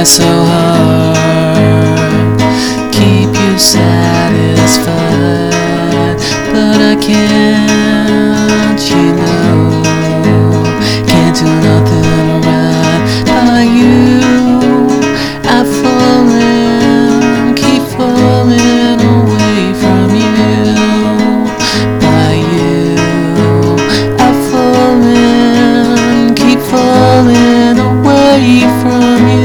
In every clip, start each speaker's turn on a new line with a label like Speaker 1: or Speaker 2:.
Speaker 1: so hard, keep you satisfied, but I can't, you know, can't do nothing right by you. I've fallen, keep falling away from you, by you. I've fallen, keep falling away from you.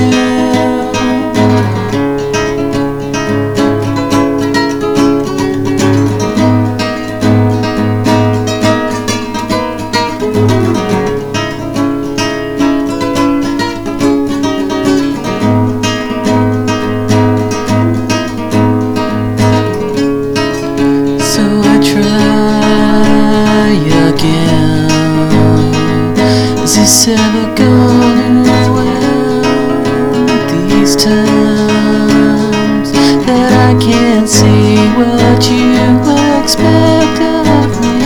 Speaker 1: So I try again. Is this ever gonna end? These times that I can't see what you expect of me.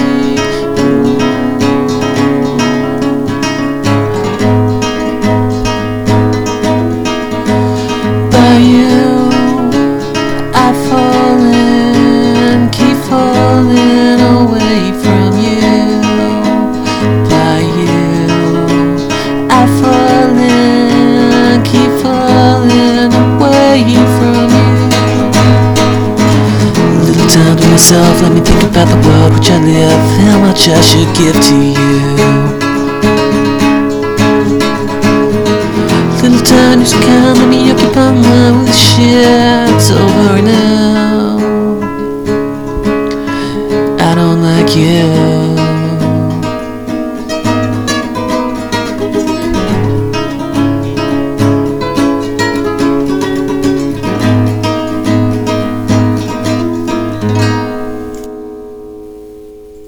Speaker 1: By you, I've fallen, keep falling away from you. By you, I've fallen, keep falling away from you. A little time to myself, let me think about the world which I live, how much I should give to you. Little time just come, let me occupy my mind with shit. It's over now. I don't like you.